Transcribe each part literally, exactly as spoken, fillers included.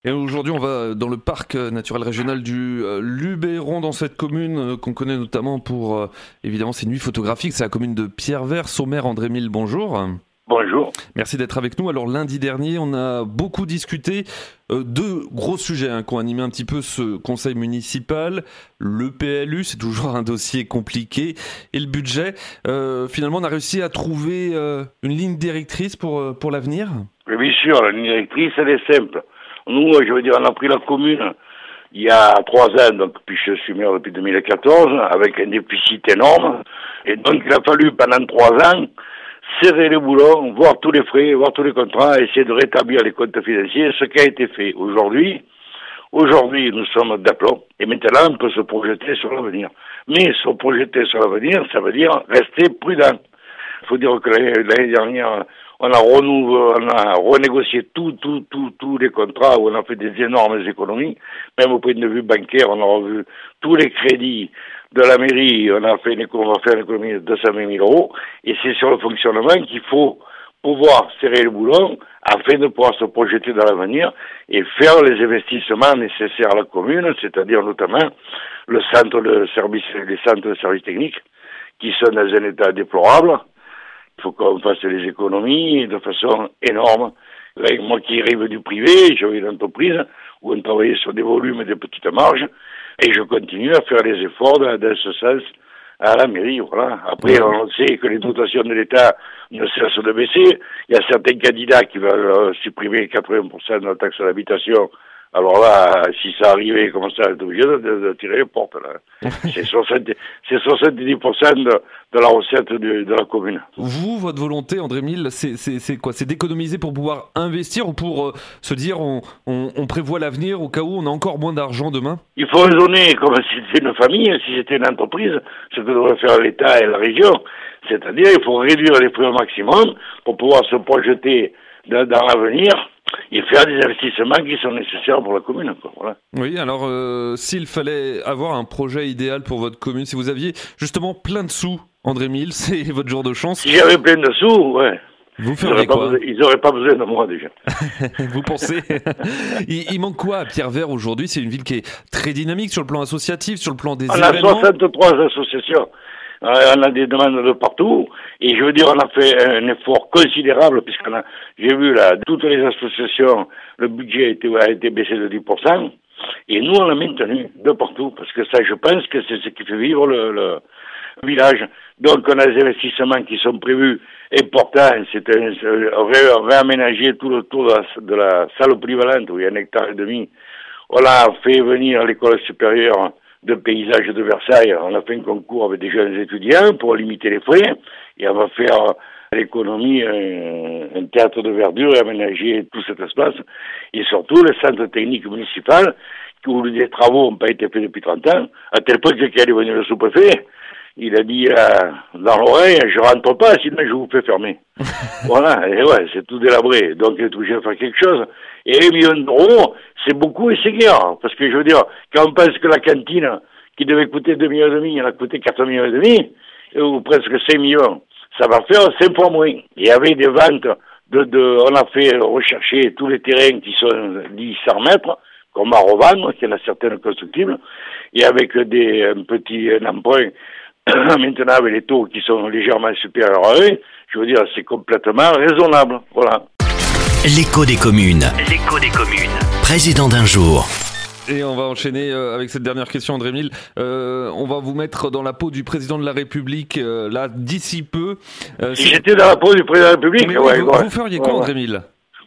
Et aujourd'hui, on va dans le parc naturel régional du euh, Luberon, dans cette commune euh, qu'on connaît notamment pour, euh, évidemment, ses nuits photographiques. C'est la commune de Pierrevert. Sommaire, André-Mille, bonjour. Bonjour. Merci d'être avec nous. Alors, lundi dernier, on a beaucoup discuté. Euh, deux gros sujets hein, qui ont animé un petit peu ce conseil municipal. Le P L U, c'est toujours un dossier compliqué. Et le budget. Euh, finalement, on a réussi à trouver euh, une ligne directrice pour, euh, pour l'avenir. Mais bien sûr, la ligne directrice, elle est simple. Nous, je veux dire, on a pris la commune il y a trois ans, donc puis je suis maire depuis deux mille quatorze, avec un déficit énorme. Et donc, il a fallu, pendant trois ans, serrer les boulons, voir tous les frais, voir tous les contrats, essayer de rétablir les comptes financiers, ce qui a été fait. Aujourd'hui, aujourd'hui, nous sommes d'aplomb, et maintenant, on peut se projeter sur l'avenir. Mais se projeter sur l'avenir, ça veut dire rester prudent. Il faut dire que l'année, l'année dernière, on a renouvelé, on a renégocié tout, tout, tout, tous les contrats où on a fait des énormes économies. Même au point de vue bancaire, on a revu tous les crédits de la mairie. On a fait une, on va faire une économie de deux cent vingt mille euros. Et c'est sur le fonctionnement qu'il faut pouvoir serrer le boulon afin de pouvoir se projeter dans l'avenir et faire les investissements nécessaires à la commune, c'est-à-dire notamment le centre de service, les centres de services techniques qui sont dans un état déplorable. Il faut qu'on fasse les économies de façon énorme. Là, moi qui arrive du privé, j'ai une entreprise où on travaillait sur des volumes et des petites marges, et je continue à faire les efforts dans, dans ce sens à la mairie. Voilà. Après, on sait que les dotations de l'État ne cessent de baisser. Il y a certains candidats qui veulent supprimer quatre-vingts pour cent de la taxe d'habitation. Alors là, si ça arrivait comme ça, on est obligé de, de, de tirer les portes, là. C'est soixante, c'est soixante-dix pour cent de, de la recette de, de la commune. Vous, votre volonté, André-Mille, c'est, c'est, c'est quoi? C'est d'économiser pour pouvoir investir ou pour euh, se dire on, on, on prévoit l'avenir au cas où on a encore moins d'argent demain? Il faut raisonner comme si c'était une famille, si c'était une entreprise, ce que devrait faire l'État et la région. C'est-à-dire, il faut réduire les frais au maximum pour pouvoir se projeter dans, dans l'avenir et faire des investissements qui sont nécessaires pour la commune. Quoi. Voilà. Oui, alors euh, s'il fallait avoir un projet idéal pour votre commune, si vous aviez justement plein de sous, André-Mille, c'est votre jour de chance. Si j'avais plein de sous, ouais. Vous feriez quoi? Besoin, ils n'auraient pas besoin de moi déjà. Vous pensez il, il manque quoi à Pierrevert aujourd'hui? C'est une ville qui est très dynamique sur le plan associatif, sur le plan des on événements. On a soixante-trois associations. On a des demandes de partout, et je veux dire, on a fait un effort considérable, puisqu'on a, j'ai vu là, toutes les associations, le budget a été, a été baissé de dix pour cent, et nous on l'a maintenu de partout, parce que ça, je pense que c'est ce qui fait vivre le, le village. Donc on a des investissements qui sont prévus importants, c'est un, ré, réaménager tout le tour de la, de la salle polyvalente, où il y a un hectare et demi. On a fait venir l'école supérieure de paysage de Versailles. On a fait un concours avec des jeunes étudiants pour limiter les frais, et on va faire à l'économie un, un théâtre de verdure et aménager tout cet espace, et surtout le centre technique municipal, où les travaux n'ont pas été faits depuis trente ans, à tel point que quand est venu le sous-préfet, il a dit euh, dans l'oreille, je rentre pas, sinon je vous fais fermer. Voilà, et ouais, c'est tout délabré, donc il est obligé de faire quelque chose. Et un million d'euros, c'est beaucoup et c'est guère, parce que je veux dire, quand on pense que la cantine, qui devait coûter deux millions et demi, elle a coûté quatre millions et demi, ou presque cinq millions, ça va faire cinq fois moins. Il y avait des ventes de, de, on a fait rechercher tous les terrains qui sont dix cent mètres, comme à revendre, qu'il y en a certaines constructibles, et avec des, un petit, un emprunt, maintenant avec les taux qui sont légèrement supérieurs à eux, je veux dire, c'est complètement raisonnable, voilà. L'écho des communes. L'écho des communes. Président d'un jour. Et on va enchaîner euh, avec cette dernière question, André-Mille. Euh, on va vous mettre dans la peau du président de la République, euh, là, d'ici peu. Euh, si j'étais dans la peau du président de la République, mais ouais, vous, ouais, vous feriez ouais, quoi, ouais. André-Mille?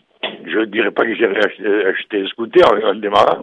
Je ne dirais pas que j'irais acheter, acheter un scooter en démarrant.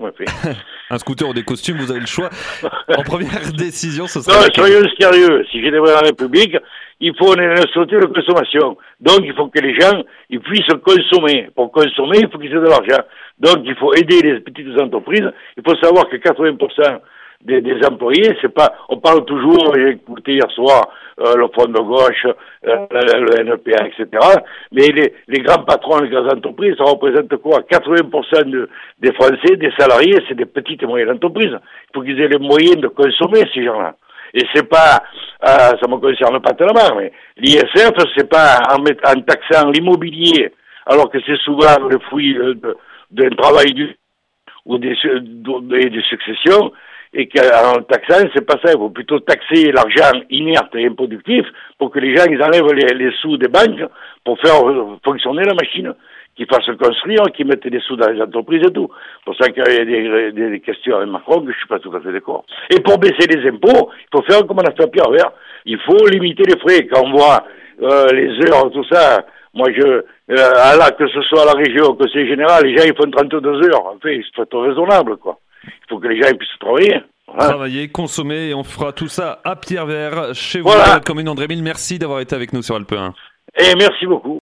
Un scooter ou des costumes, vous avez le choix. En première décision, ce serait... Non, soyons sérieux. Si j'étais dans la République, il faut une société de consommation. Donc, il faut que les gens ils puissent consommer. Pour consommer, il faut qu'ils aient de l'argent. Donc, il faut aider les petites entreprises. Il faut savoir que quatre-vingts pour cent des, des employés, c'est pas... On parle toujours, j'ai écouté hier soir, euh, le Front de gauche, euh, le N P A, et cetera. Mais les, les grands patrons, les grandes entreprises, ça représente quoi? quatre-vingts pour cent de, des Français, des salariés, c'est des petites et moyennes entreprises. Il faut qu'ils aient les moyens de consommer, ces gens-là. Et c'est pas, euh, ça me concerne pas tellement, mais l'I S F, c'est pas en, met, en taxant l'immobilier, alors que c'est souvent le fruit de, d'un travail du ou des, des, des successions, et qu'en taxant, c'est pas ça. Il faut plutôt taxer l'argent inerte et improductif pour que les gens ils enlèvent les, les sous des banques pour faire fonctionner la machine, qu'ils fassent construire, qu'ils mettent des sous dans les entreprises et tout. C'est pour ça qu'il y a des, des, des questions avec Macron que je suis pas tout à fait d'accord. Et pour baisser les impôts, il faut faire comme on a fait à Pierre-Vert. Il faut limiter les frais. Quand on voit euh, les heures, tout ça, moi je, euh, à la, que ce soit à la région, au conseil général, les gens ils font trente-deux heures. En fait, c'est pas raisonnable, quoi. Il faut que les gens puissent travailler. Hein. Travailler, consommer, et on fera tout ça à Pierre-Vert, chez vous, voilà. dans la commune. André Mille, merci d'avoir été avec nous sur Alpe un. Et merci beaucoup.